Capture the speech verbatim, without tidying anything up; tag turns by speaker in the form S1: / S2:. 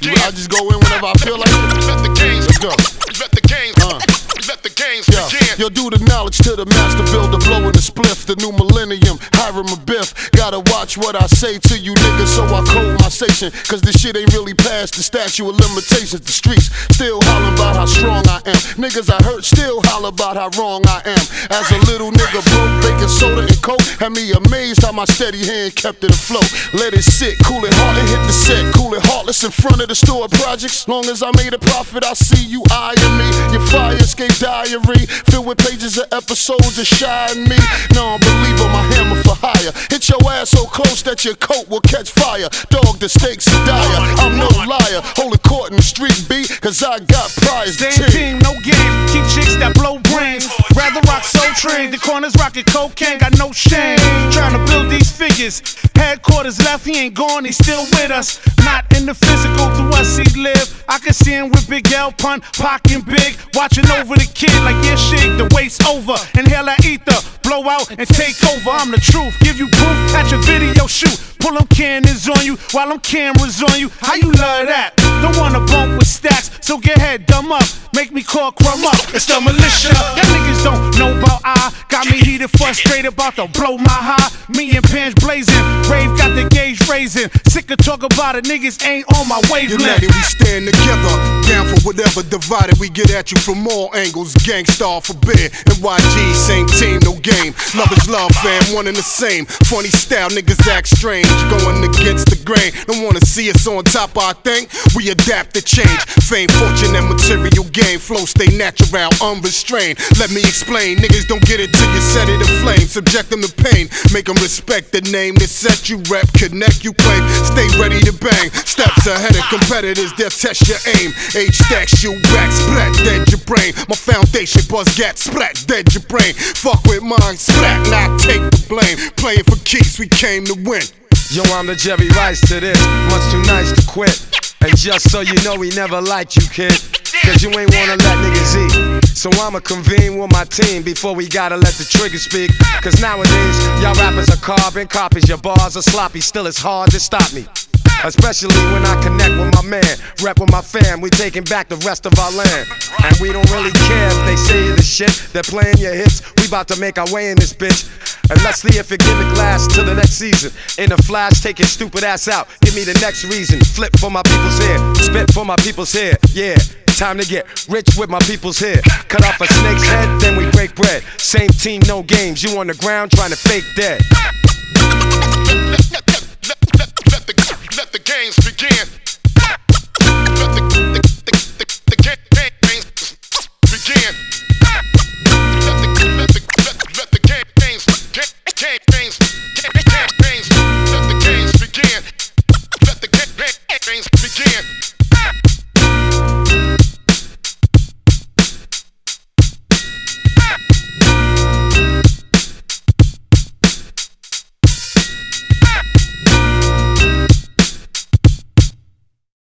S1: I just go in whenever I feel like it.
S2: Let the games
S1: Let's go.
S2: Let the games uh. Let the games
S1: yeah.
S2: begin.
S1: Yo, do the knowledge to the master builder, blowing the spliff. The new millennium, Hiram a biff. Gotta watch what I say to you niggas, so I code my station. Cause this shit ain't really past the statute of limitations. The streets still hollering about how strong I am. Niggas I hurt still holler about how wrong I am. As a little nigga broke, baking soda and coke had me amazed how my steady hand kept it afloat. Let it sit, cool it hard and hit the set. Cool it heartless in front of the store projects. Long as I made a profit, I see you eyeing me. Your fire escape diary filled with pages of episodes of shy and me. Non-believer, my hammer for hire. Hit your ass so close that your coat will catch fire. Dog, the stakes are dire. I'm no liar. Holding court in the street beat, cause I got prize.
S3: Same team, no game. Keep chicks that blow brains. Rather rock Soul Train. The corners rockin' cocaine, got no shame. Trying to build these figures. Headquarters left, he ain't gone, he's still with us. Not in the physical, through us he live. I can see him with Big L Pun, Pac and Big, watching over the kid like yeah, shake the waist over. Inhale that ether, blow out and take over. I'm the truth, give you proof at your video shoot. Pull them cannons on you while them cameras on you. How you love that? Don't wanna bump with stacks, so get head dumb up. Make me call crumb up. It's the militia. Y'all niggas don't know about I. Got me heated, frustrated, about to blow my high. Me and pants blazing, rave got the gauge raising. Sick of talk about it, niggas ain't on my wavelength.
S4: United we stand together, down for whatever. Divided we get at you from all angles. Gangstar forbid, N Y G same team, no game. Love is love, fam, one and the same. Funny style, niggas act strange, going against the grain. Don't wanna see us on top, I think. We adapt to change. Fame, fortune, and material gain. Flow stay natural, unrestrained. Let me explain, niggas don't get it till you set it aflame. Subject them to pain, make them respect the name that set you rep. Connect, you claim, stay ready to bang. Steps ahead of competitors, they'll test your aim. Age stacks you back, splat, dead your brain. My foundation buzz gat, splat, dead your brain. Fuck with mine, splat, not take the blame. Playing for keeps, we came to win.
S5: Yo, I'm the Jerry Rice to this, much too nice to quit. And just so you know, we never liked you, kid, cause you ain't wanna let niggas eat. So I'ma convene with my team before we gotta let the trigger speak. Cause nowadays, y'all rappers are carbon copies. Your bars are sloppy, still it's hard to stop me. Especially when I connect with my man, rep with my fam, we taking back the rest of our land. And we don't really care if they say the shit, they're playing your hits. We about to make our way in this bitch. And let's see if it give the glass to the next season. In a flash, take your stupid ass out. Give me the next reason. Flip for my people's hair, spit for my people's hair. Yeah, time to get rich with my people's hair. Cut off a snake's head, then we break bread. Same team, no games. You on the ground trying to fake dead.